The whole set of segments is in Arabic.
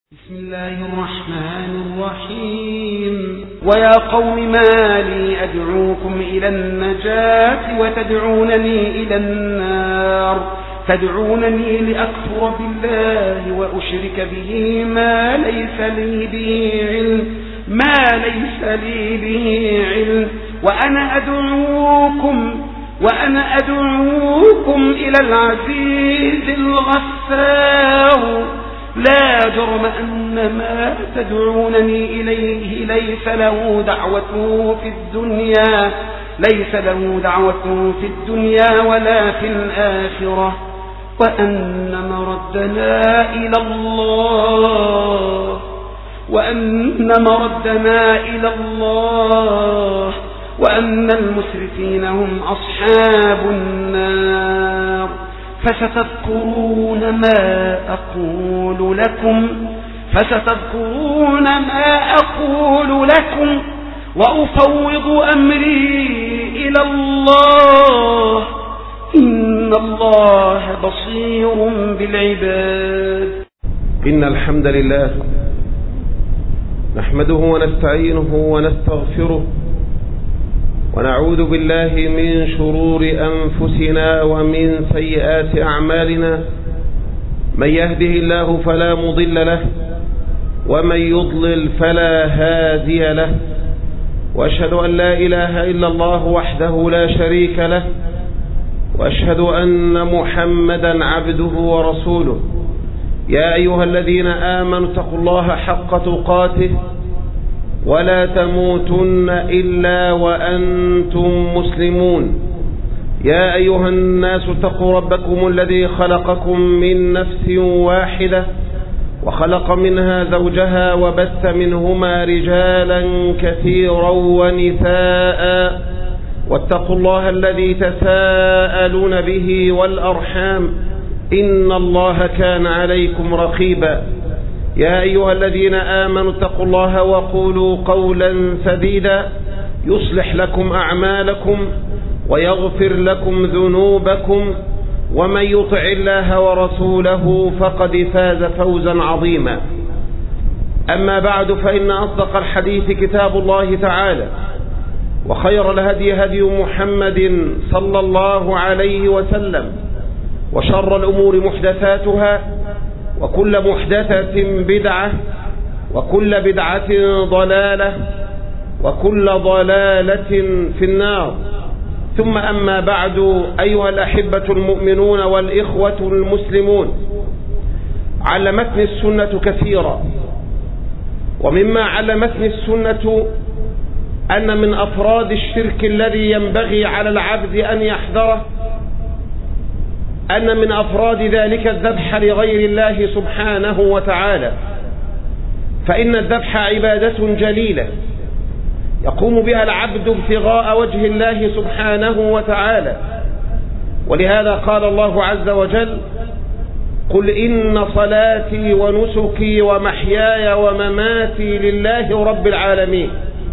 بسم الله الرحمن الرحيم. ويا قوم ما لي أدعوكم إلى النجاة وتدعونني إلى النار تدعونني لأكفر بالله وأشرك به ما ليس لي به علم وأنا أدعوكم إلى العزيز الغفار. لا جرم أن ما تدعونني إليه ليس له دعوة في الدنيا ولا في الآخرة وأن مردنا إلى الله وأن المسرفين هم أصحاب النار. فستذكرون ما أقول لكم وأفوض أمري إلى الله إن الله بصير بالعباد. إن الحمد لله نحمده ونستعينه ونستغفره ونعوذ بالله من شرور أنفسنا ومن سيئات أعمالنا. من يهده الله فلا مضل له ومن يضلل فلا هادي له. وأشهد أن لا إله إلا الله وحده لا شريك له وأشهد أن محمدا عبده ورسوله. يا أيها الذين آمنوا اتقوا الله حق تقاته ولا تموتن إلا وأنتم مسلمون. يا أيها الناس اتقوا ربكم الذي خلقكم من نفس واحدة وخلق منها زوجها وبث منهما رجالا كثيرا ونساء واتقوا الله الذي تساءلون به والأرحام إن الله كان عليكم رقيبا. يا أيها الذين آمنوا اتقوا الله وقولوا قولا سديدا يصلح لكم أعمالكم ويغفر لكم ذنوبكم ومن يطع الله ورسوله فقد فاز فوزا عظيما. أما بعد فإن أصدق الحديث كتاب الله تعالى وخير الهدي هدي محمد صلى الله عليه وسلم وشر الأمور محدثاتها وكل محدثة بدعة وكل بدعة ضلالة وكل ضلالة في النار. ثم أما بعد أيها الأحبة المؤمنون والإخوة المسلمون، علمتني السنة كثيرا، ومما علمتني السنة أن من أفراد الشرك الذي ينبغي على العبد أن يحذره أن من أفراد ذلك الذبح لغير الله سبحانه وتعالى. فإن الذبح عبادة جليلة يقوم بها العبد ابتغاء وجه الله سبحانه وتعالى. ولهذا قال الله عز وجل: قل إن صلاتي ونسكي ومحياي ومماتي لله رب العالمين.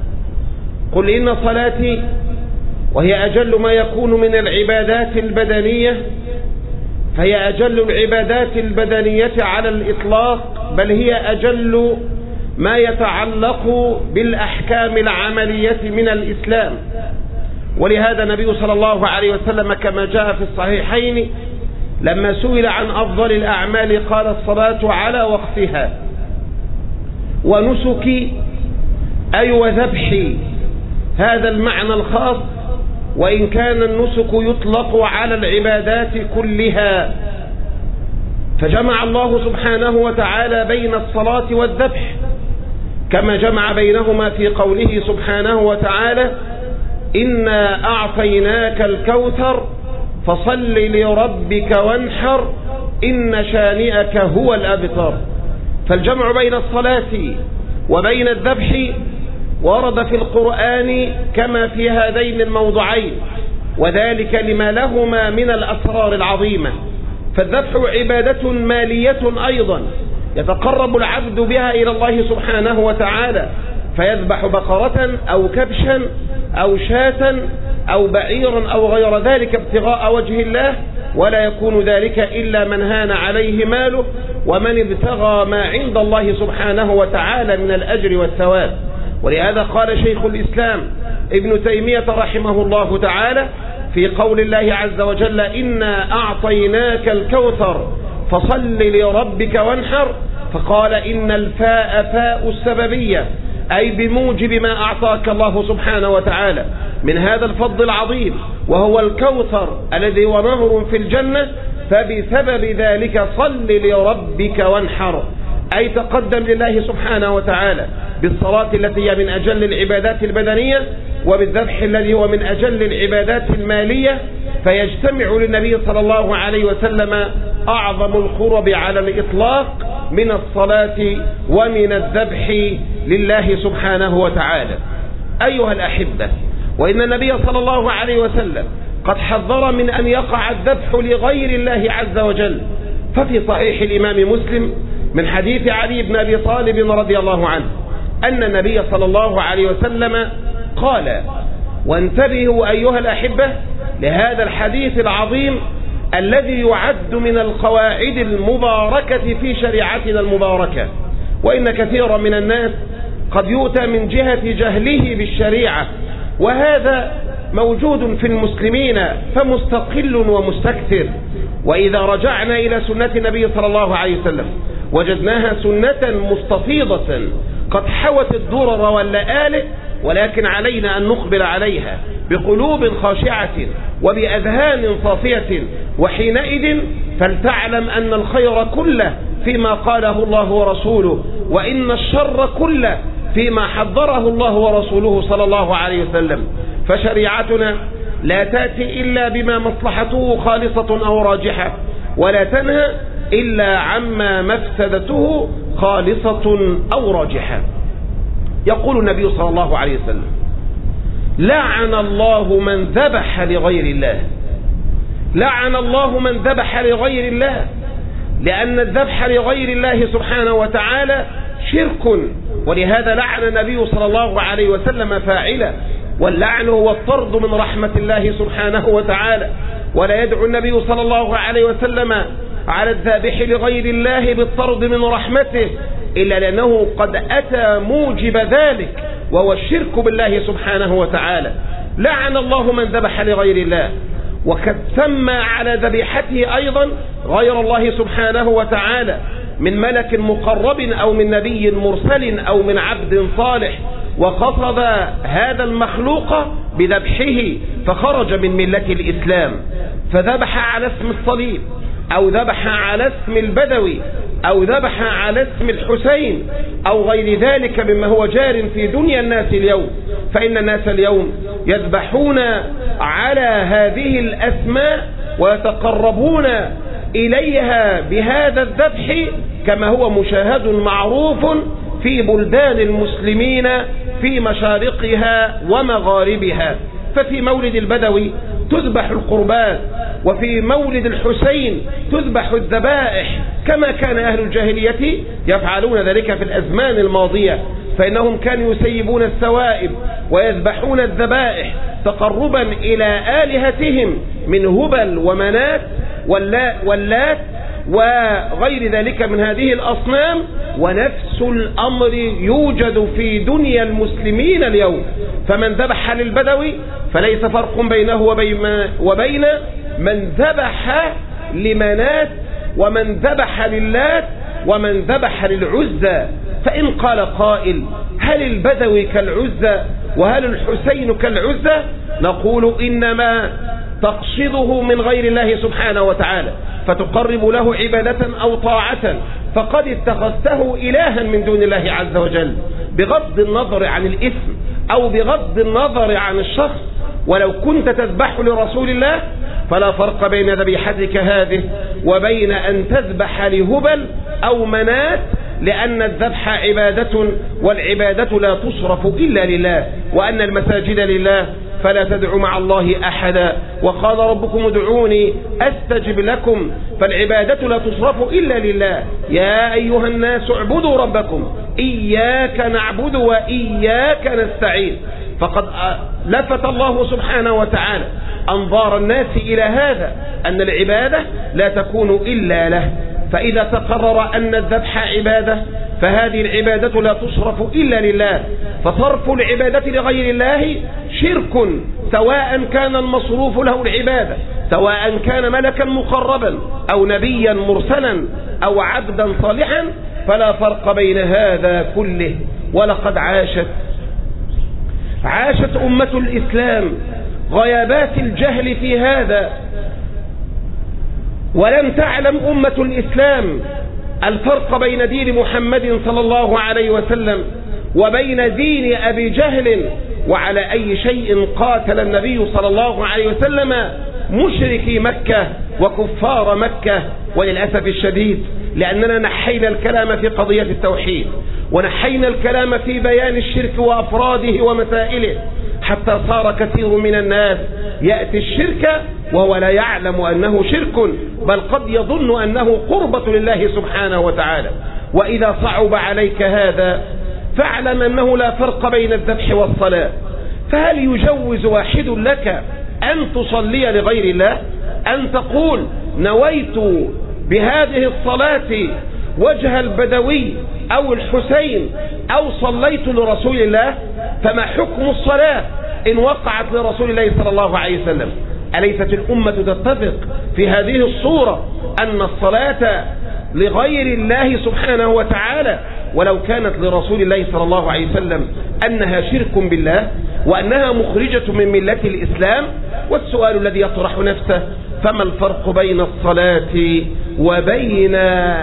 قل إن صلاتي، وهي أجل ما يكون من العبادات البدنية، فهي أجل العبادات البدنية على الإطلاق، بل هي أجل ما يتعلق بالأحكام العملية من الإسلام. ولهذا النبي صلى الله عليه وسلم كما جاء في الصحيحين لما سئل عن أفضل الأعمال قال: الصلاة على وقتها، ونسكي أي وذبحي. هذا المعنى الخاص، وإن كان النسك يطلق على العبادات كلها. فجمع الله سبحانه وتعالى بين الصلاة والذبح كما جمع بينهما في قوله سبحانه وتعالى: إنا أعطيناك الكوثر فصل لربك وانحر إن شانئك هو الأبتر. فالجمع بين الصلاة وبين الذبح ورد في القرآن كما في هذين الموضعين، وذلك لما لهما من الأسرار العظيمة. فالذبح عبادة مالية أيضا يتقرب العبد بها إلى الله سبحانه وتعالى، فيذبح بقرة أو كبشا أو شاة أو بعيرا أو غير ذلك ابتغاء وجه الله، ولا يكون ذلك إلا من هان عليه ماله ومن ابتغى ما عند الله سبحانه وتعالى من الأجر والثواب. ولهذا قال شيخ الإسلام ابن تيمية رحمه الله تعالى في قول الله عز وجل: إنا أعطيناك الكوثر فصل لربك وانحر، فقال: إن الفاء فاء السببية، أي بموجب ما أعطاك الله سبحانه وتعالى من هذا الفضل العظيم وهو الكوثر الذي هو نهر في الجنة، فبسبب ذلك صل لربك وانحر، أي تقدم لله سبحانه وتعالى بالصلاة التي هي من أجل العبادات البدنية، وبالذبح الذي هو من أجل العبادات المالية، فيجتمع للنبي صلى الله عليه وسلم أعظم القرب على الإطلاق من الصلاة ومن الذبح لله سبحانه وتعالى. أيها الأحبة، وإن النبي صلى الله عليه وسلم قد حذر من أن يقع الذبح لغير الله عز وجل، ففي صحيح الإمام مسلم من حديث علي بن أبي طالب رضي الله عنه أن النبي صلى الله عليه وسلم قال، وانتبهوا أيها الأحبة لهذا الحديث العظيم الذي يعد من القواعد المباركة في شريعتنا المباركة، وإن كثيرا من الناس قد يؤتى من جهة جهله بالشريعة، وهذا موجود في المسلمين فمستقل ومستكثر. وإذا رجعنا إلى سنة النبي صلى الله عليه وسلم وجدناها سنة مستفيضة قد حوت الدرر واللآلئ، ولكن علينا أن نقبل عليها بقلوب خاشعة وبأذهان صافية، وحينئذ فلتعلم أن الخير كله فيما قاله الله ورسوله، وإن الشر كله فيما حذره الله ورسوله صلى الله عليه وسلم. فشريعتنا لا تأتي إلا بما مصلحته خالصة أو راجحة، ولا تنهى إلا عما مفسدته خالصة أو راجحة. يقول النبي صلى الله عليه وسلم: لعن الله من ذبح لغير الله. لعن الله من ذبح لغير الله، لأن الذبح لغير الله سبحانه وتعالى شرك، ولهذا لعن النبي صلى الله عليه وسلم فاعله، واللعن هو الطرد من رحمة الله سبحانه وتعالى. ولا يدعو النبي صلى الله عليه وسلم على الذابح لغير الله بالطرد من رحمته إلا لأنه قد أتى موجب ذلك، وهو الشرك بالله سبحانه وتعالى. لعن الله من ذبح لغير الله، وقد سمى على ذبيحته أيضا غير الله سبحانه وتعالى من ملك مقرب أو من نبي مرسل أو من عبد صالح، وقصد هذا المخلوق بذبحه فخرج من ملة الإسلام، فذبح على اسم الصليب أو ذبح على اسم البدوي أو ذبح على اسم الحسين أو غير ذلك مما هو جار في دنيا الناس اليوم. فإن الناس اليوم يذبحون على هذه الأسماء ويتقربون إليها بهذا الذبح كما هو مشاهد معروف في بلدان المسلمين في مشارقها ومغاربها. ففي مولد البدوي تذبح القربات، وفي مولد الحسين تذبح الذبائح، كما كان أهل الجاهلية يفعلون ذلك في الأزمان الماضية، فإنهم كانوا يسيبون السوائب ويذبحون الذبائح تقربا إلى آلهتهم من هبل ومنات واللات وغير ذلك من هذه الأصنام. ونفس الأمر يوجد في دنيا المسلمين اليوم، فمن ذبح للبدوي فليس فرق بينه وبين من ذبح لمنات ومن ذبح للات ومن ذبح للعزى. فإن قال قائل: هل البدوي كالعزى وهل الحسين كالعزى؟ نقول: إنما تقصده من غير الله سبحانه وتعالى فتقرب له عبادة أو طاعة، فقد اتخذته إلها من دون الله عز وجل، بغض النظر عن الاسم أو بغض النظر عن الشخص. ولو كنت تذبح لرسول الله فلا فرق بين ذبيحتك هذه وبين أن تذبح لهبل أو منات، لأن الذبح عبادة، والعبادة لا تصرف إلا لله، وأن المساجد لله فلا تدعوا مع الله أحدا، وقال ربكم ادعوني أستجب لكم، فالعبادة لا تصرف إلا لله. يا أيها الناس اعبدوا ربكم إياك نعبد وإياك نستعين. فقد لفت الله سبحانه وتعالى أنظار الناس إلى هذا، أن العبادة لا تكون إلا له. فإذا تقرر أن الذبح عبادة فهذه العبادة لا تصرف إلا لله، فصرف العبادة لغير الله شرك، سواء كان المصروف له العبادة، سواء كان ملكا مقربا أو نبيا مرسلا أو عبدا صالحا، فلا فرق بين هذا كله. ولقد عاشت أمة الإسلام غيابات الجهل في هذا، ولم تعلم أمة الإسلام الفرق بين دين محمد صلى الله عليه وسلم وبين دين أبي جهل. وعلى أي شيء قاتل النبي صلى الله عليه وسلم مشركي مكة وكفار مكة؟ وللأسف الشديد لأننا نحينا الكلام في قضية التوحيد، ونحينا الكلام في بيان الشرك وأفراده ومسائله، حتى صار كثير من الناس يأتي الشرك وهو لا يعلم أنه شرك، بل قد يظن أنه قربة لله سبحانه وتعالى. وإذا صعب عليك هذا فاعلم أنه لا فرق بين الذبح والصلاة. فهل يجوز واحد لك أن تصلي لغير الله؟ أن تقول نويت بهذه الصلاة وجه البدوي أو الحسين أو صليت لرسول الله؟ فما حكم الصلاة إن وقعت لرسول الله صلى الله عليه وسلم؟ أليست الأمة تتفق في هذه الصورة أن الصلاة لغير الله سبحانه وتعالى ولو كانت لرسول الله صلى الله عليه وسلم أنها شرك بالله وأنها مخرجة من ملة الإسلام؟ والسؤال الذي يطرح نفسه: فما الفرق بين الصلاة وبين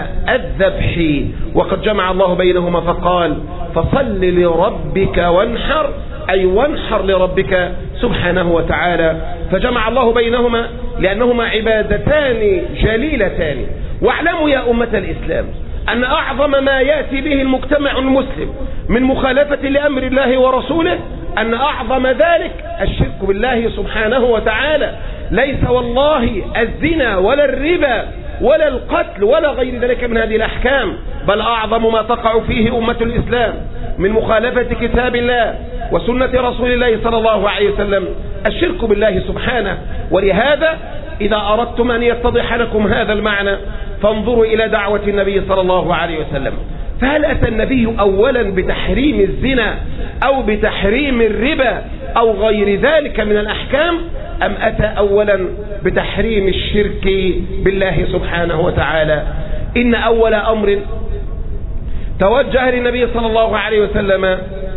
الذبح؟ وقد جمع الله بينهما فقال: فصل لربك وانحر، أي وانحر لربك سبحانه وتعالى. فجمع الله بينهما لأنهما عبادتان جليلتان. واعلموا يا أمة الإسلام أن أعظم ما يأتي به المجتمع المسلم من مخالفة لأمر الله ورسوله أن أعظم ذلك الشرك بالله سبحانه وتعالى. ليس والله الزنا ولا الربا ولا القتل ولا غير ذلك من هذه الأحكام، بل أعظم ما تقع فيه أمة الإسلام من مخالفة كتاب الله وسنة رسول الله صلى الله عليه وسلم الشرك بالله سبحانه. ولهذا إذا أردتم أن يتضح لكم هذا المعنى فانظروا إلى دعوة النبي صلى الله عليه وسلم. فهل أتى النبي أولا بتحريم الزنا أو بتحريم الربا أو غير ذلك من الأحكام، أم أتى أولا بتحريم الشرك بالله سبحانه وتعالى؟ إن أول أمر توجه للنبي صلى الله عليه وسلم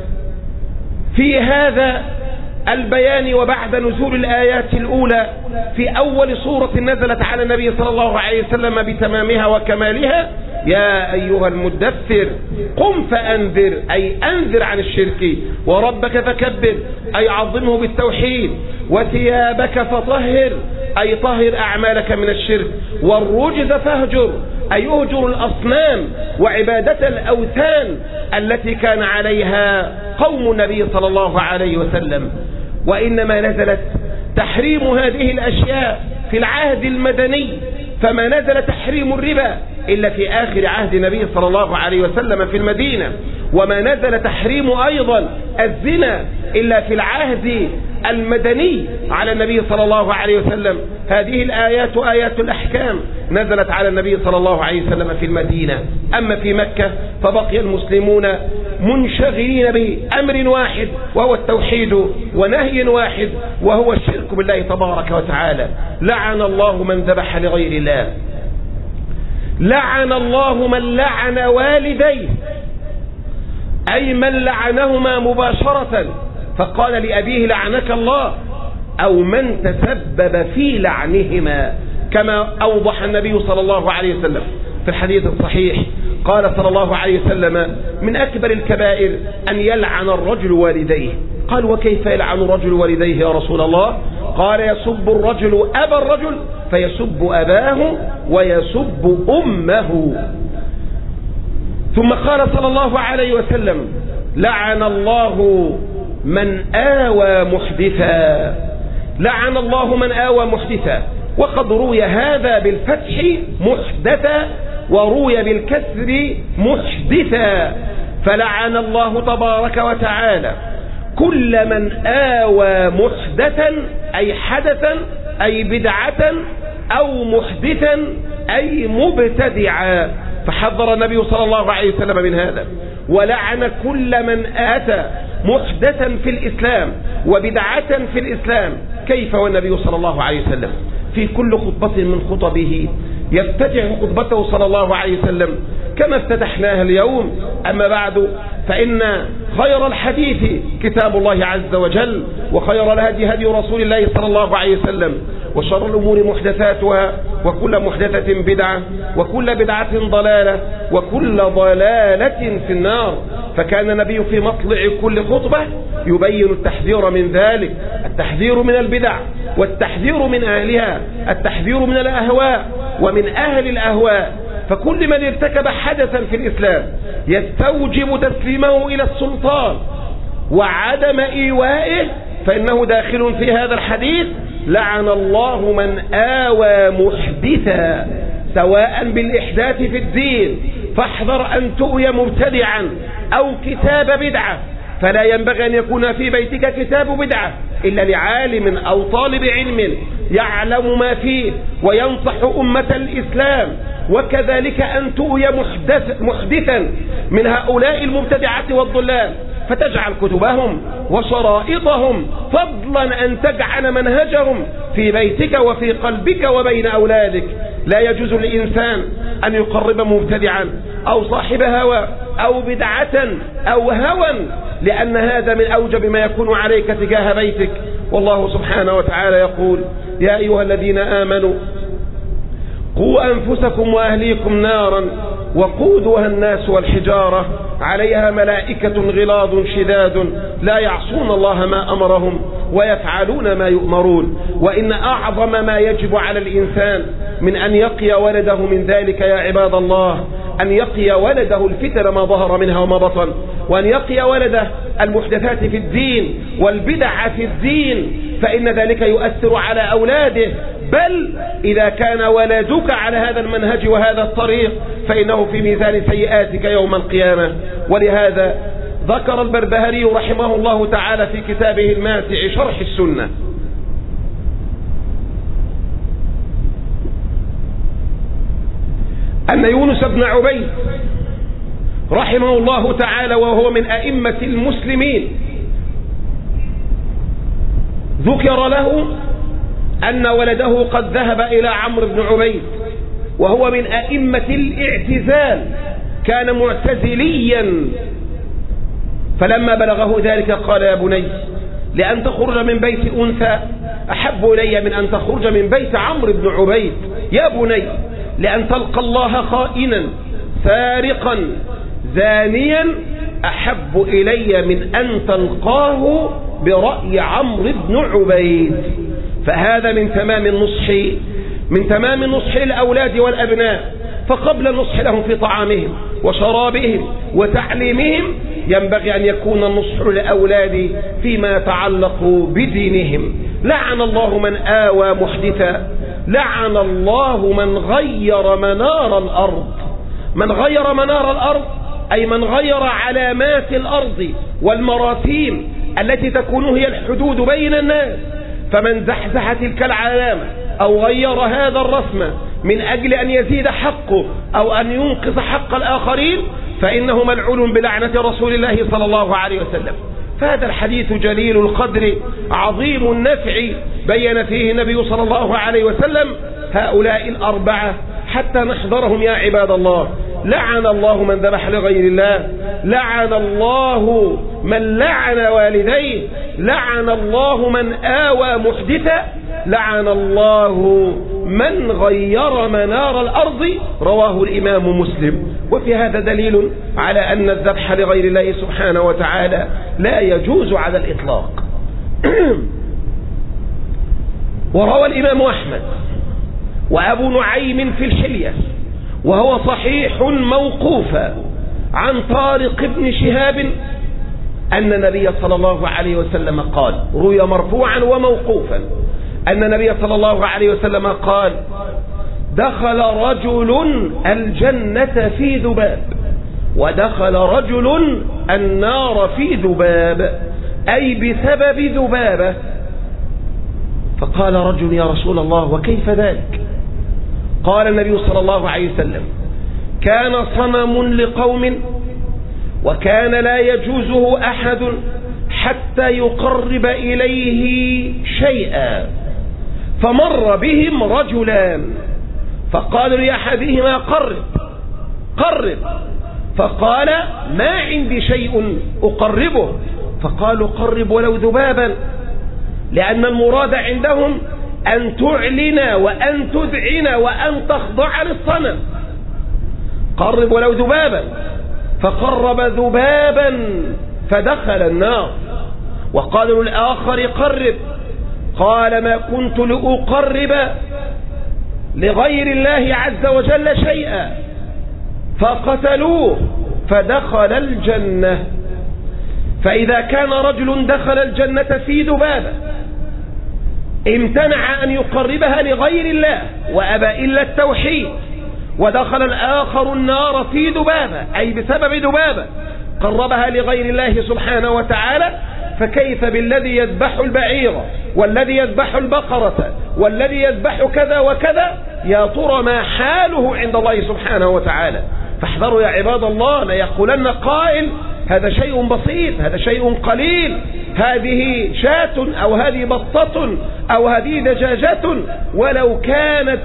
في هذا البيان وبعد نزول الآيات الأولى في أول سورة نزلت على النبي صلى الله عليه وسلم بتمامها وكمالها: يا أيها المدثر قم فأنذر، أي أنذر عن الشرك، وربك فكبر، أي عظمه بالتوحيد، وثيابك فطهر، أي طهر أعمالك من الشرك، والرجز فاهجر، أي اهجر الأصنام وعبادة الأوثان التي كان عليها قوم النبي صلى الله عليه وسلم. وإنما نزلت تحريم هذه الأشياء في العهد المدني، فما نزل تحريم الربا إلا في آخر عهد النبي صلى الله عليه وسلم في المدينة، وما نزل تحريم أيضا الزنا إلا في العهد المدني على النبي صلى الله عليه وسلم. هذه الآيات آيات الأحكام نزلت على النبي صلى الله عليه وسلم في المدينة. أما في مكة فبقي المسلمون منشغلين بأمر واحد وهو التوحيد، ونهي واحد وهو الشرك بالله تبارك وتعالى. لعن الله من ذبح لغير الله، لعن الله من لعن والديه، أي من لعنهما مباشرة فقال لأبيه لعنك الله، أو من تسبب في لعنهما، كما أوضح النبي صلى الله عليه وسلم في الحديث الصحيح. قال صلى الله عليه وسلم: من أكبر الكبائر أن يلعن الرجل والديه. قال: وكيف يلعن الرجل والديه يا رسول الله؟ قال: يسب الرجل أبا الرجل فيسب أباه ويسب أمه. ثم قال صلى الله عليه وسلم: لعن الله من آوى محدثا، لعن الله من آوى محدثا. وقد روي هذا بالفتح محدثا وروي بالكسر محدثا. فلعن الله تبارك وتعالى كل من آوى محدثا أي حدثا أي بدعة أو محدثا أي مبتدعا. فحذر النبي صلى الله عليه وسلم من هذا، ولعن كل من آتى محدثا في الإسلام وبدعة في الإسلام. كيف والنبي صلى الله عليه وسلم في كل خطبة من خطبه يفتتح خطبته صلى الله عليه وسلم كما افتتحناها اليوم. أما بعد، فإن خير الحديث كتاب الله عز وجل، وخير الهدي هدي رسول الله صلى الله عليه وسلم، وشر الأمور محدثاتها، وكل محدثة بدعة، وكل بدعة ضلالة، وكل ضلالة في النار. فكان النبي في مطلع كل خطبة يبين التحذير من ذلك، التحذير من البدع، والتحذير من أهلها، التحذير من الأهواء ومن أهل الأهواء. فكل من ارتكب حدثا في الإسلام يستوجب تسليمه إلى السلطان وعدم إيوائه فإنه داخل في هذا الحديث. لعن الله من آوى محدثا، سواء بالإحداث في الدين، فاحذر أن تؤوي مبتدعا أو كتاب بدعة. فلا ينبغي أن يكون في بيتك كتاب بدعة إلا لعالم أو طالب علم يعلم ما فيه وينصح أمة الإسلام. وكذلك أن تؤوي محدثا من هؤلاء المبتدعة والضلال فتجعل كتبهم وشرائطهم، فضلا أن تجعل منهجهم في بيتك وفي قلبك وبين أولادك. لا يجوز للإنسان أن يقرب مبتدعا أو صاحب هوى أو بدعة أو هوى، لأن هذا من أوجب ما يكون عليك تجاه بيتك. والله سبحانه وتعالى يقول: يا أيها الذين آمنوا قوا أنفسكم وأهليكم نارا وقودها الناس والحجارة عليها ملائكة غلاظ شداد لا يعصون الله ما أمرهم ويفعلون ما يؤمرون. وإن أعظم ما يجب على الإنسان من أن يقي ولده من ذلك يا عباد الله أن يقي ولده الفتن ما ظهر منها وما بطن، وأن يقي ولده المحدثات في الدين والبدع في الدين، فإن ذلك يؤثر على أولاده. بل إذا كان ولدك على هذا المنهج وهذا الطريق فإنه في ميزان سيئاتك يوم القيامة. ولهذا ذكر البربهاري رحمه الله تعالى في كتابه الماتع شرح السنة أن يونس بن عبيد رحمه الله تعالى وهو من أئمة المسلمين ذكر له أن ولده قد ذهب إلى عمرو بن عبيد وهو من أئمة الاعتزال، كان معتزليا. فلما بلغه ذلك قال: يا بني، لأن تخرج من بيت أنثى أحب إلي من أن تخرج من بيت عمرو بن عبيد. يا بني، لأن تلقى الله خائنا سارقا زانيا أحب إلي من أن تلقاه برأي عمرو بن عبيد. فهذا من تمام النصح للأولاد والأبناء. فقبل النصح لهم في طعامهم وشرابهم وتعليمهم ينبغي أن يكون النصح للأولاد فيما يتعلق بدينهم. لعن الله من آوى محدثا، لعن الله من غير منار الأرض. من غير منار الأرض أي من غير علامات الأرض والمراسيم التي تكون هي الحدود بين الناس. فمن زحزح تلك العلامة أو غير هذا الرسم من أجل أن يزيد حقه أو أن ينقص حق الآخرين فإنه ملعون بلعنة رسول الله صلى الله عليه وسلم. فهذا الحديث جليل القدر عظيم النفع، بين فيه النبي صلى الله عليه وسلم هؤلاء الأربعة حتى نحذرهم يا عباد الله. لعن الله من ذبح لغير الله، لعن الله من لعن والديه، لعن الله من آوى محدثا، لعن الله من غير منار الأرض. رواه الإمام مسلم. وفي هذا دليل على أن الذبح لغير الله سبحانه وتعالى لا يجوز على الإطلاق. وروى الإمام أحمد وأبو نعيم في الحلية وهو صحيح موقوفا عن طارق بن شهاب أن النبي صلى الله عليه وسلم قال، روي مرفوعا وموقوفا، أن النبي صلى الله عليه وسلم قال: دخل رجل الجنة في ذباب ودخل رجل النار في ذباب. أي بسبب ذبابة. فقال رجل: يا رسول الله وكيف ذلك؟ قال النبي صلى الله عليه وسلم: كان صنم لقوم وكان لا يجوزه أحد حتى يقرب إليه شيئا، فمر بهم رجلان فقالوا لأحدهما: قرب. فقال: ما عندي شيء أقربه. فقالوا: قرب ولو ذبابا، لأن المراد عندهم أن تعلن وأن تذعن وأن تخضع للصنم. قرب ولو ذبابا. فقرب ذبابا فدخل النار. وقالوا للآخر: قرب. قال: ما كنت لأقرب لغير الله عز وجل شيئا. فقتلوه فدخل الجنة. فإذا كان رجل دخل الجنة في ذبابة امتنع أن يقربها لغير الله وأبى إلا التوحيد، ودخل الآخر النار في ذبابة أي بسبب ذبابة قربها لغير الله سبحانه وتعالى، فكيف بالذي يذبح البعير والذي يذبح البقرة والذي يذبح كذا وكذا؟ يا ترى ما حاله عند الله سبحانه وتعالى؟ فاحذروا يا عباد الله، لا يقولن قائل: هذا شيء بسيط، هذا شيء قليل، هذه شاة أو هذه بطة أو هذه دجاجة، ولو كانت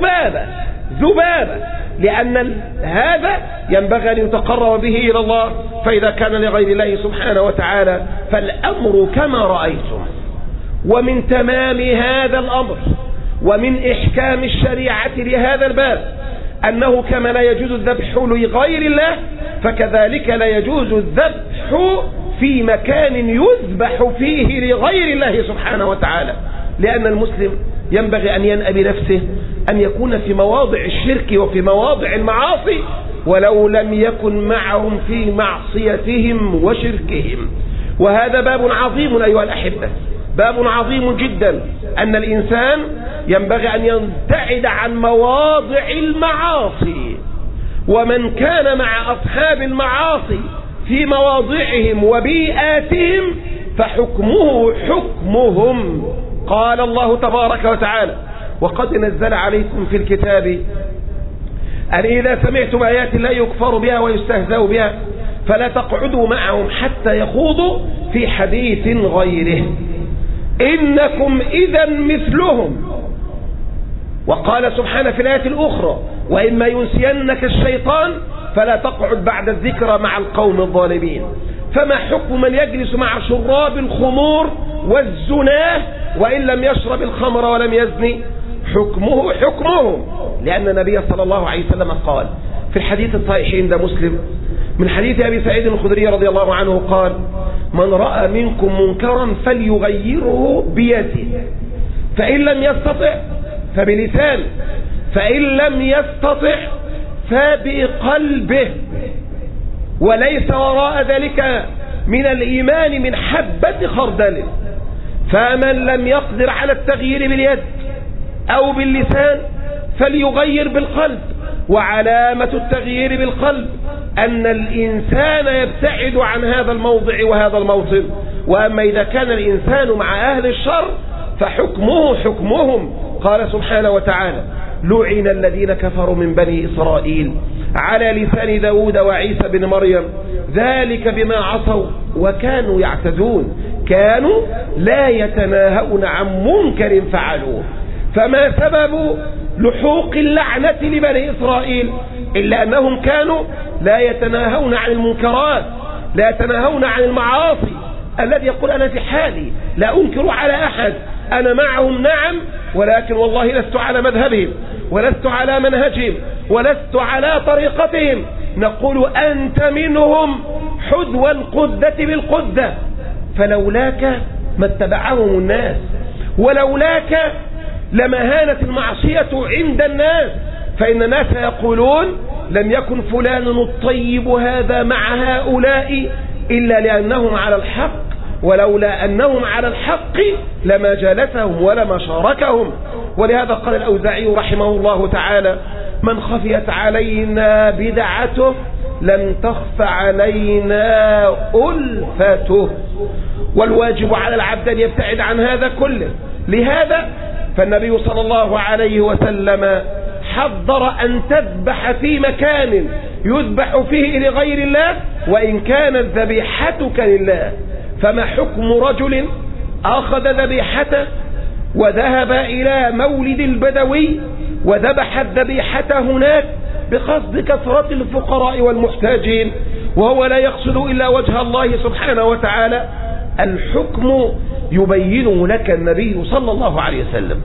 ذبابة، لأن هذا ينبغي أن يتقرب به إلى الله، فإذا كان لغير الله سبحانه وتعالى فالأمر كما رأيتم. ومن تمام هذا الأمر ومن إحكام الشريعة لهذا الباب أنه كما لا يجوز الذبح لغير الله فكذلك لا يجوز الذبح في مكان يذبح فيه لغير الله سبحانه وتعالى، لأن المسلم ينبغي أن ينأى بنفسه أن يكون في مواضع الشرك وفي مواضع المعاصي ولو لم يكن معهم في معصيتهم وشركهم. وهذا باب عظيم أيها الأحبة، باب عظيم جدا، أن الإنسان ينبغي أن يبتعد عن مواضع المعاصي، ومن كان مع أصحاب المعاصي في مواضعهم وبيئاتهم فحكمه حكمهم. قال الله تبارك وتعالى: وقد نزل عليكم في الكتاب أن إذا سمعتم آيات الله يكفر بها ويستهزأ بها فلا تقعدوا معهم حتى يخوضوا في حديث غيره إنكم إذا مثلهم. وقال سبحانه في الآية الأخرى: وإما ينسينك الشيطان فلا تقعد بعد الذكرى مع القوم الظالمين. فما حكم من يجلس مع شراب الخمور والزناه وإن لم يشرب الخمر ولم يزني؟ حكمه حكمهم، لأن النبي صلى الله عليه وسلم قال في الحديث الصحيح عند مسلم من حديث أبي سعيد الخدري رضي الله عنه قال: من رأى منكم منكرا فليغيره بيده، فإن لم يستطع فبلسانه، فإن لم يستطع فبقلبه، وليس وراء ذلك من الإيمان من حبة خردل. فمن لم يقدر على التغيير باليد أو باللسان فليغير بالقلب، وعلامة التغيير بالقلب أن الإنسان يبتعد عن هذا الموضع وهذا الموطن. وأما إذا كان الإنسان مع أهل الشر فحكمه حكمهم. قال سبحانه وتعالى: لعن الذين كفروا من بني إسرائيل على لسان داود وعيسى بن مريم ذلك بما عصوا وكانوا يعتدون كانوا لا يتناهون عن منكر فعلوه. فما سبب لحوق اللعنة لبني إسرائيل إلا أنهم كانوا لا يتناهون عن المنكرات، لا يتناهون عن المعاصي. الذي يقول أنا في حالي لا أنكر على أحد، أنا معهم نعم، ولكن والله لست على مذهبهم ولست على منهجهم ولست على طريقتهم، نقول أنت منهم حذو القدة بالقدة، فلولاك ما اتبعهم الناس، ولولاك لما هانت المعصية عند الناس. فإن الناس يقولون لم يكن فلان الطيب هذا مع هؤلاء إلا لأنهم على الحق، ولولا أنهم على الحق لما جالسهم ولما شاركهم. ولهذا قال الأوزاعي رحمه الله تعالى: من خفيت علينا بدعته لم تخف علينا ألفته، والواجب على العبد أن يبتعد عن هذا كله. لهذا فالنبي صلى الله عليه وسلم حذر أن تذبح في مكان يذبح فيه لغير الله وإن كانت ذبيحتك لله. فما حكم رجل أخذ ذبيحته وذهب إلى مولد البدوي وذبح الذبيحة هناك بقصد كثرة الفقراء والمحتاجين وهو لا يقصد إلا وجه الله سبحانه وتعالى؟ الحكم يبينه لك النبي صلى الله عليه وسلم.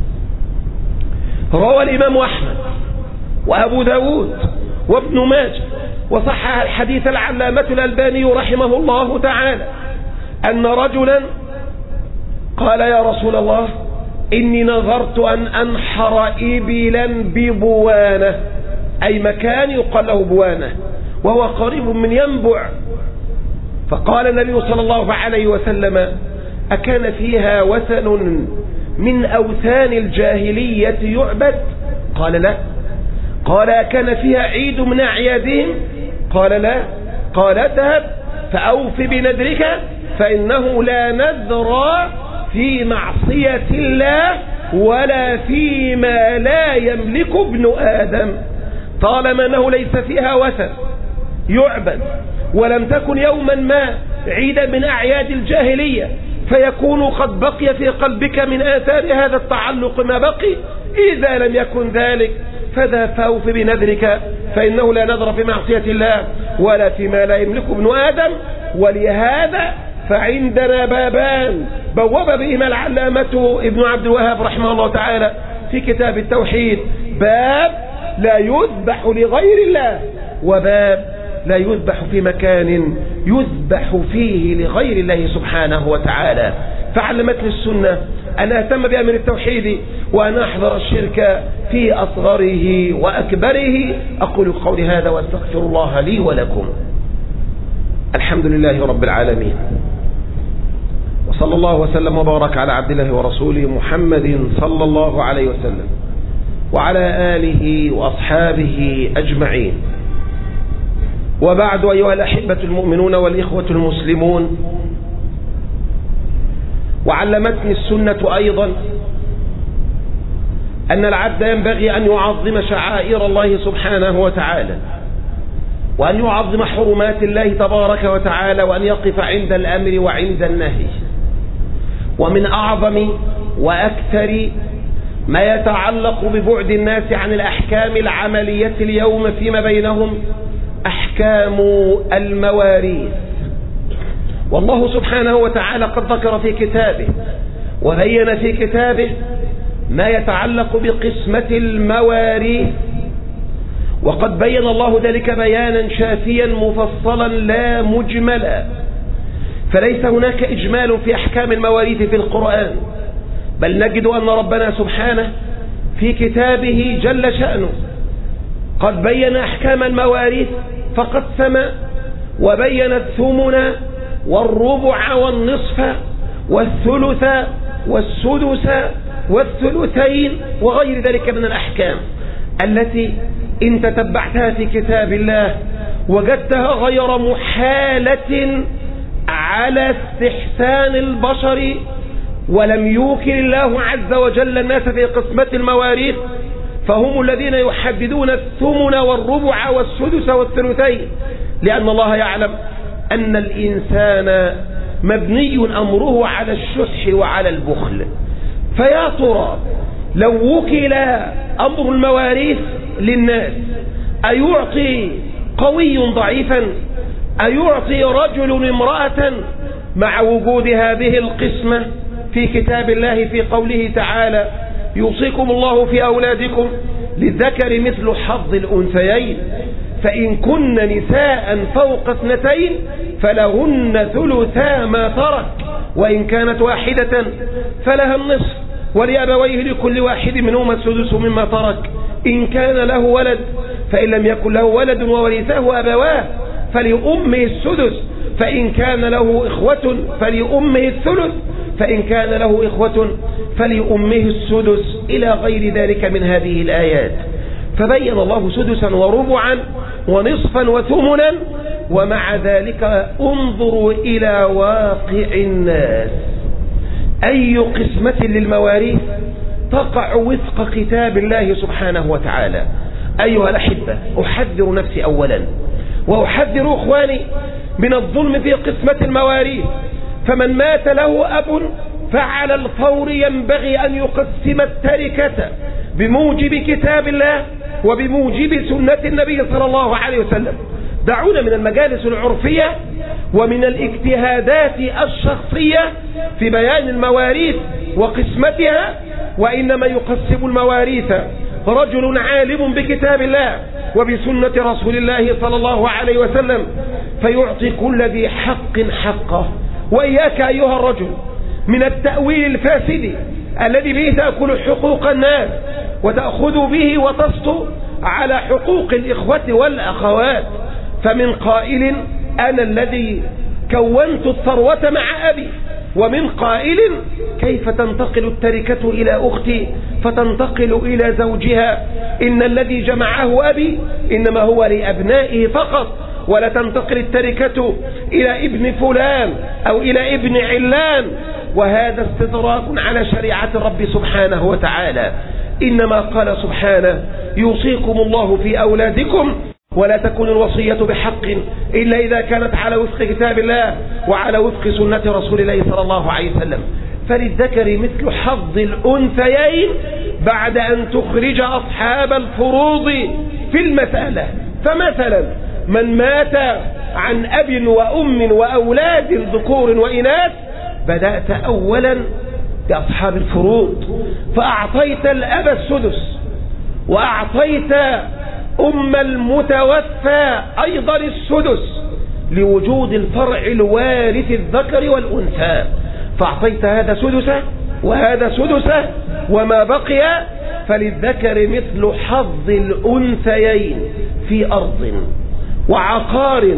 روى الإمام أحمد وأبو داود وابن ماجه وصحح الحديث العلامة الألباني رحمه الله تعالى أن رجلا قال: يا رسول الله، إني نظرت أن أنحر إبلا ببوانة، أي مكان يقال له بوانة وهو قريب من ينبع. فقال النبي صلى الله عليه وسلم: أكان فيها وثن من أوثان الجاهلية يعبد؟ قال: لا. قال: أكان فيها عيد من أعيادهم؟ قال: لا. قال: اذهب فأوف بنذرك فإنه لا نذر في معصية الله ولا فيما لا يملك ابن آدم، طالما أنه ليس فيها وثن يعبد ولم تكن يوما ما عيدا من أعياد الجاهلية فيكون قد بقي في قلبك من آثار هذا التعلق ما بقي. إذا لم يكن ذلك فذا فأوف بنذرك فإنه لا نذر في معصية الله ولا فيما لا يملك ابن آدم. ولهذا فعندنا بابان بوب بهما العلامة ابن عبد الوهاب رحمه الله تعالى في كتاب التوحيد: باب لا يذبح لغير الله، وباب لا يذبح في مكان يذبح فيه لغير الله سبحانه وتعالى. فعلمتني السنة أن أهتم بأمر التوحيد وأن أحذر الشرك في أصغره وأكبره. أقول قولي هذا وأستغفر الله لي ولكم. الحمد لله رب العالمين، وصلى الله وسلم وبارك على عبد الله ورسوله محمد صلى الله عليه وسلم وعلى آله وأصحابه أجمعين. وبعد، أيها الأحبة المؤمنون والإخوة المسلمون، وعلمتني السنة أيضا أن العبد ينبغي أن يعظم شعائر الله سبحانه وتعالى وأن يعظم حرمات الله تبارك وتعالى وأن يقف عند الأمر وعند النهي. ومن أعظم وأكثر ما يتعلق ببعد الناس عن الأحكام العملية اليوم فيما بينهم أحكام المواريث. والله سبحانه وتعالى قد ذكر في كتابه وبين في كتابه ما يتعلق بقسمة المواريث، وقد بين الله ذلك بيانا شافيا مفصلا لا مجملا. فليس هناك إجمال في أحكام المواريث في القرآن، بل نجد أن ربنا سبحانه في كتابه جل شأنه قد بين أحكام المواريث فقسم وبين الثمن والربع والنصف والثلث والسدس والثلثين وغير ذلك من الأحكام التي إن تتبعتها في كتاب الله وجدتها غير محالة على استحسان البشر، ولم يوكل الله عز وجل الناس في قسمة المواريث، فهم الذين يحددون الثمن والربع والسدس والثلثين، لأن الله يعلم أن الإنسان مبني أمره على الشح وعلى البخل. فيا ترى لو وكل أمر المواريث للناس أيعطي قوي ضعيفا؟ أيعطي رجل امرأة مع وجود هذه القسمة في كتاب الله في قوله تعالى: يوصيكم الله في أولادكم للذكر مثل حظ الأنثيين فإن كن نساء فوق 2 فلهن ثلثا ما ترك وإن كانت واحدة فلها النصف ولأبويه لكل واحد منهما السدس مما ترك إن كان له ولد، فإن لم يكن له ولد وورثه أبواه فلأمه السدس، فإن كان له إخوة فلأمه الثلث، فإن كان له إخوة فلأمه السدس، إلى غير ذلك من هذه الآيات. فبين الله سدسا وربعا ونصفا وثمنا ومع ذلك انظروا إلى واقع الناس. أي قسمة للمواريث تقع وفق كتاب الله سبحانه وتعالى؟ أيها الأحبة، أحذر نفسي أولا وأحذر إخواني من الظلم في قسمة المواريث. فمن مات له أب فعلى الفور ينبغي أن يقسم التركة بموجب كتاب الله وبموجب سنة النبي صلى الله عليه وسلم. دعونا من المجالس العرفية ومن الاجتهادات الشخصية في بيان المواريث وقسمتها، وإنما يقسم المواريث رجل عالم بكتاب الله وبسنة رسول الله صلى الله عليه وسلم، فيعطي كل ذي حق حقه. وإياك أيها الرجل من التأويل الفاسد الذي به تأكل حقوق الناس وتأخذ به وتسطو على حقوق الإخوة والأخوات. فمن قائل أنا الذي كونت الثروة مع أبي، ومن قائل كيف تنتقل التركة إلى أختي فتنتقل إلى زوجها؟ إن الذي جمعه أبي إنما هو لأبنائه فقط، ولا تنتقل التركة إلى ابن فلان أو إلى ابن علان. وهذا استدراك على شريعة الرب سبحانه وتعالى. إنما قال سبحانه يوصيكم الله في أولادكم ولا تكون الوصية بحق إلا إذا كانت على وفق كتاب الله وعلى وفق سنة رسول الله صلى الله عليه وسلم. فللذكر مثل حظ الأنثيين بعد أن تخرج أصحاب الفروض في المسألة. فمثلا من مات عن أب وأم وأولاد ذكور وإناث بدأت أولا بأصحاب الفروض، فأعطيت الأب السدس وأعطيت أم المتوفى أيضا السدس لوجود الفرع الوارث الذكر والأنثى، فأعطيت هذا سدسه وهذا سدسه، وما بقي فللذكر مثل حظ الأنثيين في أرض وعقار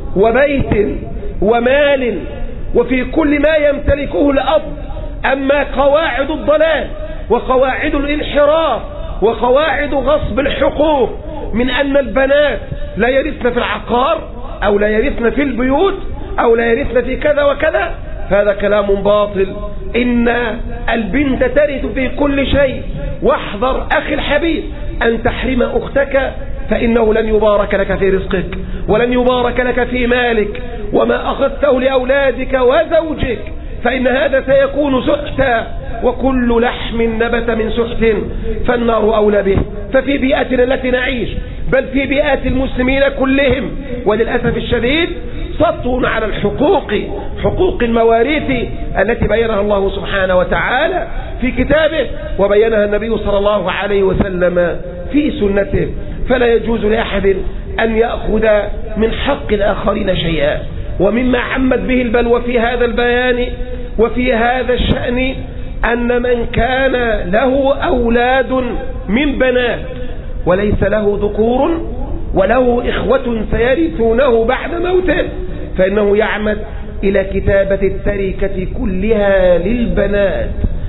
وبيت ومال وفي كل ما يمتلكه الأب. أما قواعد الضلال وقواعد الانحراف وقواعد غصب الحقوق من أن البنات لا يرثن في العقار أو لا يرثن في البيوت أو لا يرثن في كذا وكذا، فهذا كلام باطل. إن البنت ترث في كل شيء. واحذر أخي الحبيب أن تحرم أختك، فإنه لن يبارك لك في رزقك ولن يبارك لك في مالك، وما أخذته لأولادك وزوجك فإن هذا سيكون سحتا، وكل لحم نبت من سحت فالنار أولى به. ففي بيئتنا التي نعيش بل في بيئات المسلمين كلهم وللأسف الشديد سطو على الحقوق، حقوق المواريث التي بينها الله سبحانه وتعالى في كتابه وبينها النبي صلى الله عليه وسلم في سنته. فلا يجوز لأحد أن يأخذ من حق الآخرين شيئا. ومما عمت به البلوى في هذا البيان وفي هذا الشأن أن من كان له أولاد من بنات وليس له ذكور وله إخوة سيرثونه بعد موته فإنه يعمد إلى كتابة التركة كلها للبنات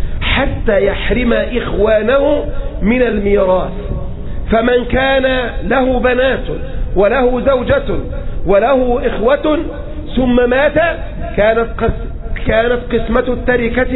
حتى يحرم إخوانه من الميراث. فمن كان له بنات وله زوجة وله إخوة ثم مات كانت قسمة التركة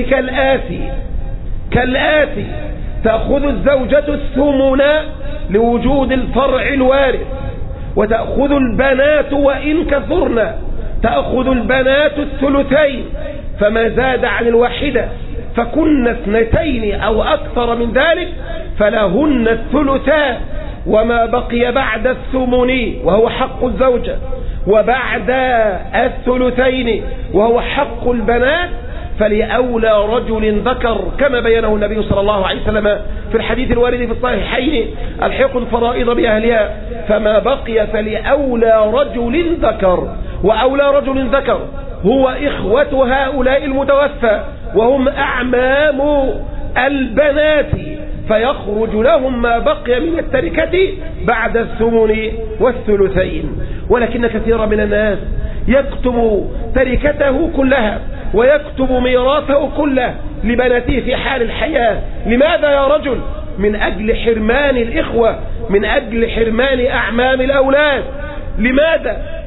كالآتي: تأخذ الزوجة الثمن لوجود الفرع الوارث، وتأخذ البنات وإن كثرن تأخذ البنات الثلثين، فما زاد عن الواحدة فكن اثنتين أو أكثر من ذلك فلهن الثلثان، وما بقي بعد الثمن وهو حق الزوجة وبعد الثلثين وهو حق البنات فلأولى رجل ذكر، كما بينه النبي صلى الله عليه وسلم في الحديث الوارد في الصحيحين: الحق الفرائض بأهلها، فما بقي فلأولى رجل ذكر. وأولى رجل ذكر هو إخوة هؤلاء المتوفى وهم أعمام البنات، فيخرج لهم ما بقي من التركة بعد الثمن والثلثين. ولكن كثيرا من الناس يكتب تركته كلها ويكتب ميراثه كله لبناته في حال الحياة. لماذا يا رجل؟ من أجل حرمان الإخوة، من أجل حرمان أعمام الأولاد. لماذا؟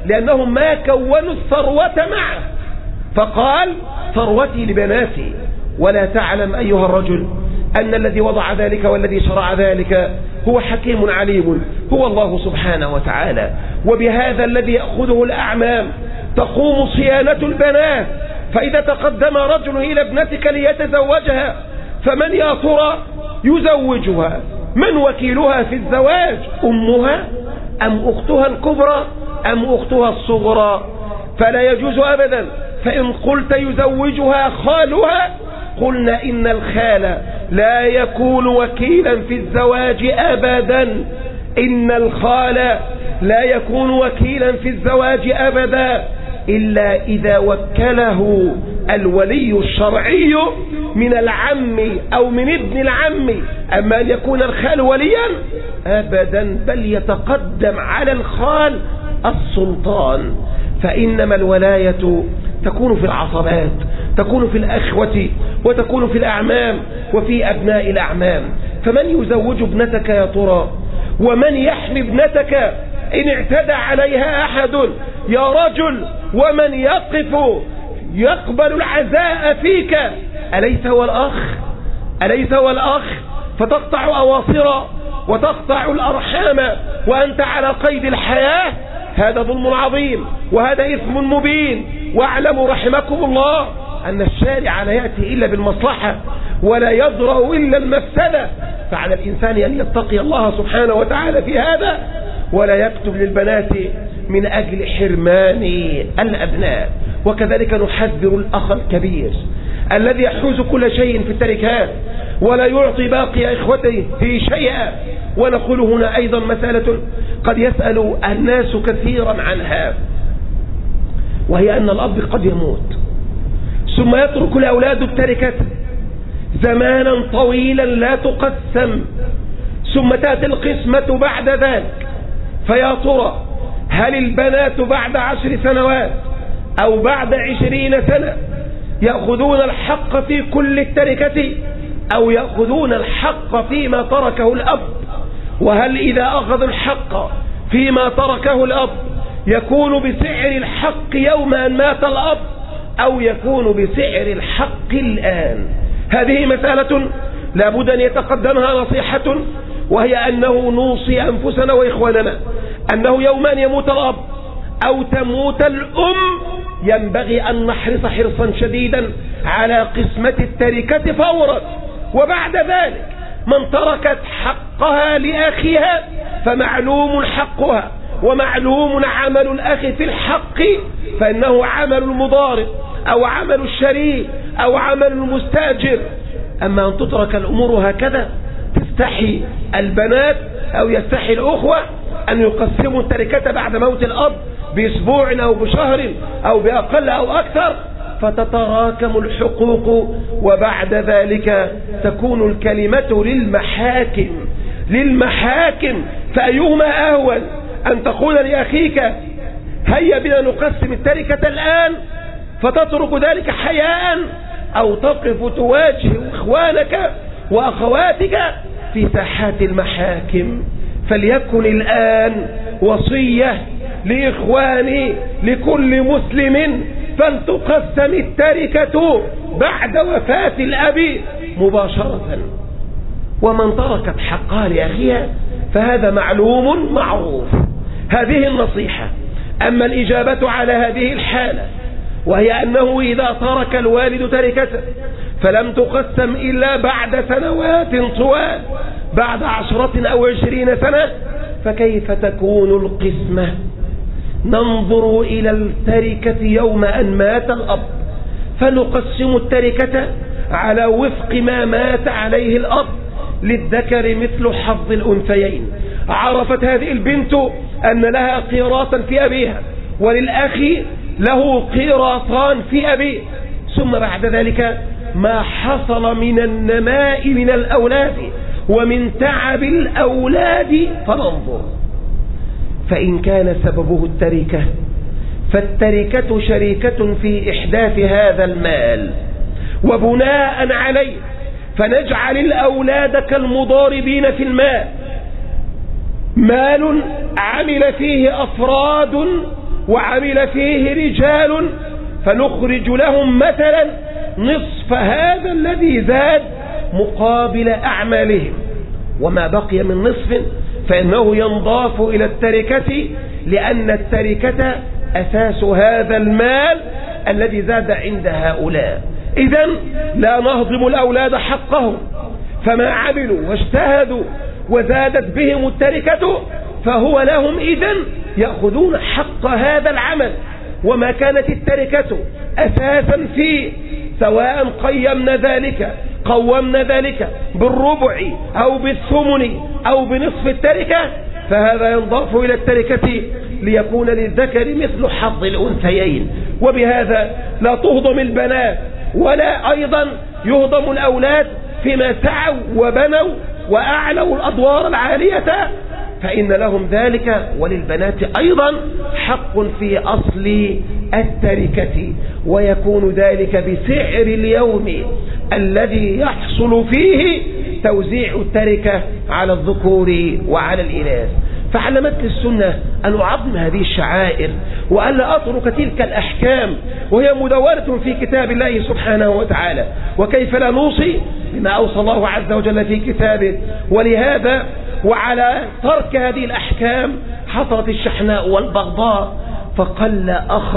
لأنهم ما كونوا الثروة معه، فقال ثروتي لبناتي. ولا تعلم أيها الرجل أن الذي وضع ذلك والذي شرع ذلك هو حكيم عليم، هو الله سبحانه وتعالى. وبهذا الذي يأخذه الأعمام تقوم صيانة البنات. فإذا تقدم رجل إلى ابنتك ليتزوجها فمن يا ترى يزوجها؟ من وكيلها في الزواج؟ أمها أم أختها الكبرى أم أختها الصغرى؟ فلا يجوز أبدا. فإن قلت يزوجها خالها قلنا إن الخال لا يكون وكيلا في الزواج أبدا، إن الخال لا يكون وكيلا في الزواج أبدا إلا إذا وكله الولي الشرعي من العم أو من ابن العم. أما أن يكون الخال وليا أبدا، بل يتقدم على الخال السلطان. فإنما الولاية تكون في العصبات، تكون في الأخوة، وتكون في الأعمام وفي أبناء الأعمام. فمن يزوج ابنتك يا ترى؟ ومن يحمي ابنتك إن اعتدى عليها أحد يا رجل؟ ومن يقف يقبل العزاء فيك؟ أليس هو الأخ؟ أليس هو الأخ؟ فتقطع أواصر وتقطع الأرحام وأنت على قيد الحياة. هذا ظلم عظيم وهذا إثم مبين. واعلموا رحمكم الله أن الشارع لا يأتي إلا بالمصلحة ولا يضرأ إلا المفسدة. فعلى الإنسان أن يتقي الله سبحانه وتعالى في هذا ولا يكتب للبنات من أجل حرمان الأبناء. وكذلك نحذر الأخ الكبير الذي يحوز كل شيء في التركات ولا يعطي باقي إخوته في شيئا. ونقول هنا أيضا مسألة قد يسأل الناس كثيرا عنها، وهي أن الأب قد يموت ثم يترك الأولاد التركة زمانا طويلا لا تقسم، ثم تأتي القسمة بعد ذلك. فيا ترى هل البنات بعد 10 سنوات أو بعد 20 سنة يأخذون الحق في كل التركة أو يأخذون الحق فيما تركه الأب؟ وهل إذا أخذوا الحق فيما تركه الأب يكون بسعر الحق يوم أن مات الأب أو يكون بسعر الحق الآن؟ هذه مسألة لابد أن يتقدمها نصيحة، وهي أنه نوصي أنفسنا وإخواننا أنه يوم أن يموت الأب أو تموت الأم ينبغي أن نحرص حرصا شديدا على قسمة التركة فورا. وبعد ذلك من تركت حقها لأخيها فمعلوم حقها ومعلوم عمل الأخ في الحق، فإنه عمل المضارب أو عمل الشريك أو عمل المستأجر. أما أن تترك الأمور هكذا تستحي البنات أو يستحي الأخوة أن يقسموا التركة بعد موت الأب بأسبوع أو بشهر أو بأقل أو أكثر، فتتراكم الحقوق وبعد ذلك تكون الكلمة للمحاكم. فأيهما أهون أن تقول لأخيك هيا بنا نقسم التركة الآن فتترك ذلك حياء، أو تقف تواجه إخوانك وأخواتك في ساحات المحاكم؟ فليكن الآن وصية لإخواني لكل مسلم فلتقسم التركة بعد وفاة الأب مباشرة. ومن تركت حقها لأخيها فهذا معلوم معروف. هذه النصيحة. أما الإجابة على هذه الحالة، وهي أنه إذا ترك الوالد تركته فلم تقسم إلا بعد سنوات طوال، بعد 10 أو 20 سنة، فكيف تكون القسمة؟ ننظر إلى التركة يوم أن مات الأب فنقسم التركة على وفق ما مات عليه الأب، للذكر مثل حظ الأنثيين. عرفت هذه البنت أن لها قيراطا في أبيها وللأخ له قيراطان في أبيه، ثم بعد ذلك ما حصل من النماء من الأولاد ومن تعب الأولاد فننظر. فإن كان سببه التركة فالتركة شريكة في إحداث هذا المال، وبناء عليه فنجعل الأولاد كالمضاربين في المال، مال عمل فيه أفراد وعمل فيه رجال فنخرج لهم مثلا نصف هذا الذي زاد مقابل أعمالهم، وما بقي من نصف فإنه ينضاف إلى التركة، لأن التركة أساس هذا المال الذي زاد عند هؤلاء. إذن لا نهضم الأولاد حقهم، فما عملوا واجتهدوا وزادت بهم التركة فهو لهم إذن يأخذون حق هذا العمل. وما كانت التركة أساسا فيه، سواء قومنا ذلك بالربع أو بالثمن أو بنصف التركة، فهذا ينضاف إلى التركة ليكون للذكر مثل حظ الأنثيين. وبهذا لا تهضم البنات ولا أيضا يهضم الأولاد فيما سعوا وبنوا وأعلوا الأدوار العالية، فإن لهم ذلك وللبنات أيضا حق في أصل التركة، ويكون ذلك بسعر اليوم الذي يحصل فيه توزيع التركة على الذكور وعلى الإناث. فعلمتني السنة أن أعظم هذه الشعائر وألا أترك تلك الأحكام وهي مدونة في كتاب الله سبحانه وتعالى، وكيف لا نوصي بما أوصى الله عز وجل في كتابه. ولهذا وعلى ترك هذه الأحكام حصلت الشحناء والبغضاء، فقل أخ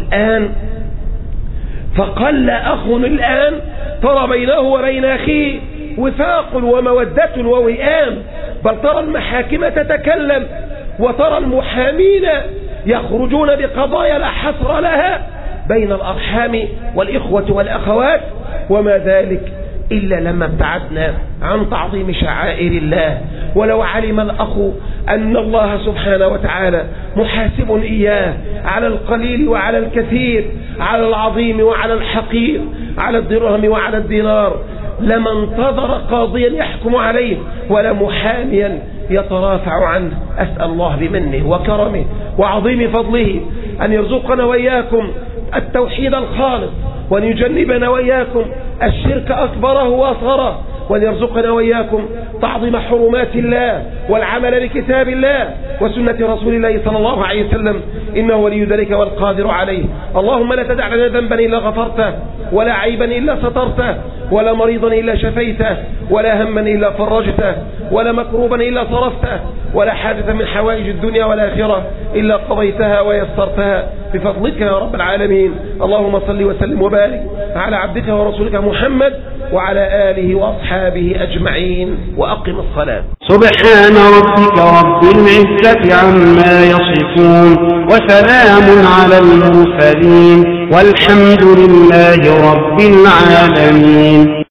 الآن ترى بينه وبين أخيه وفاق ومودة ووئام، بل ترى المحاكم تتكلم وترى المحامين يخرجون بقضايا لا حصر لها بين الأرحام والإخوة والأخوات، وما ذلك إلا لما ابتعدنا عن تعظيم شعائر الله. ولو علم الأخ أن الله سبحانه وتعالى محاسب إياه على القليل وعلى الكثير، على العظيم وعلى الحقير، على الدرهم وعلى الدينار، لما انتظر قاضيا يحكم عليه ولا محاميا يترافع عنه. أسأل الله بمنه وكرمه وعظيم فضله أن يرزقنا وإياكم التوحيد الخالص، وأن يجنبنا وإياكم الشرك أكبره وأصغره، وأن يرزقنا وإياكم تعظيم حرمات الله والعمل بكتاب الله وسنة رسول الله صلى الله عليه وسلم، إنه ولي ذلك والقادر عليه. اللهم لا تدع لنا ذنبا إلا غفرته، ولا عيبا إلا سترته، ولا مريضا إلا شفيته، ولا هما إلا فرجته، ولا مكروبا إلا صرفته، ولا حادثا من حوائج الدنيا والآخرة إلا قضيتها ويسرتها بفضلك يا رب العالمين. اللهم صل وسلم وبارك على عبدك ورسولك محمد وعلى آله وأصحابه أجمعين، وأقم الصلاة. سبحان ربك رب العزة عما يصفون، وسلام على المرسلين، والحمد لله رب العالمين.